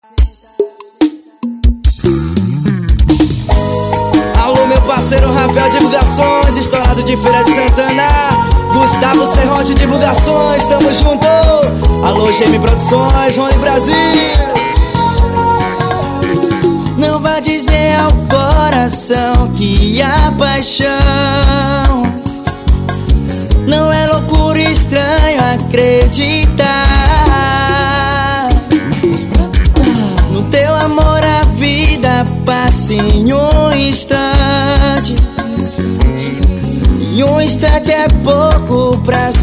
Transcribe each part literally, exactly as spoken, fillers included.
Alô, meu parceiro Rafael Divulgações, estourado de Feira de Santana. Gustavo Serrote Divulgações, tamo junto. Alô, G M Produções, Rony Brasil. Não vá dizer ao coração que a paixão não é loucura, estranho acreditar. No teu amor a vida passa em um instante. E um instante é pouco pra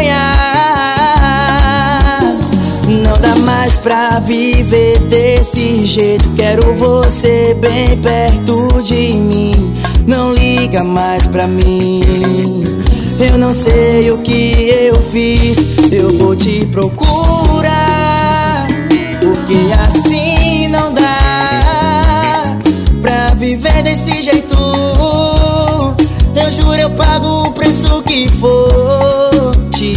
sonhar. Não dá mais pra viver desse jeito. Quero você bem perto de mim. Não liga mais pra mim. Eu não sei o que eu fiz. Eu vou te procurar, porque assim não dá pra viver desse jeito. Eu juro, eu pago o preço que for te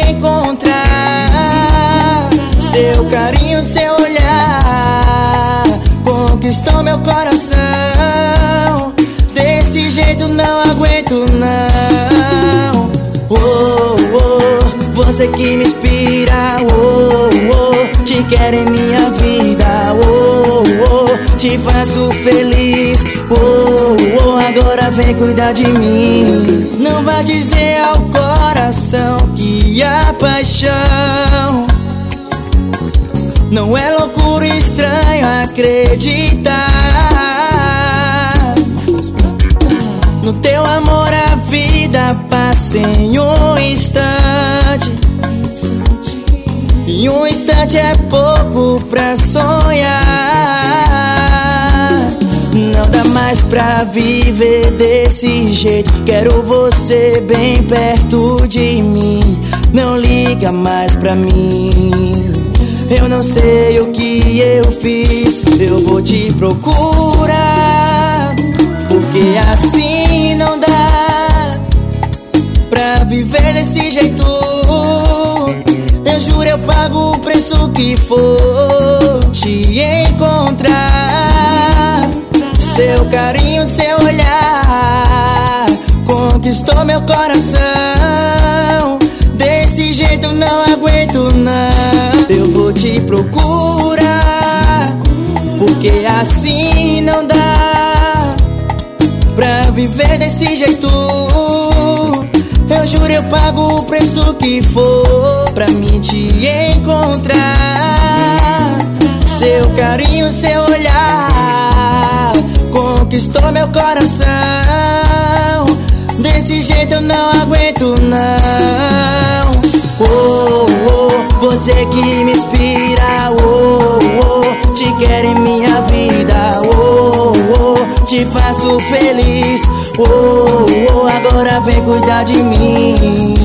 encontrar. Seu carinho, seu olhar conquistou meu coração. Desse jeito não aguento não. Oh, oh, você que me inspira. Oh, oh, te quero em minha vida. Oh, oh, te faço feliz. Oh, oh, agora vem cuidar de mim. Não vá dizer ao coração que a paixão não é loucura, estranho acreditar. No teu amor a vida passa em um instante. E um instante é pouco pra sonhar. Não dá mais pra viver desse jeito. Quero você bem perto de mim. Não liga mais pra mim. Eu não sei o que eu fiz. Eu vou te procurar, porque assim não dá pra viver desse jeito. Eu juro, eu pago o preço que for te encontrar. Seu carinho, seu olhar conquistou meu coração. Desse jeito não aguento não. Eu vou te procurar, porque assim não dá pra viver desse jeito. Eu juro, eu pago o preço que for pra mim te encontrar. Seu carinho, seu olhar conquistou meu coração. Desse jeito eu não aguento não. Oh, oh, você que me inspira. Oh, oh, te quero em minha vida. Oh, oh, te faço feliz. Oh, oh, agora vem cuidar de mim.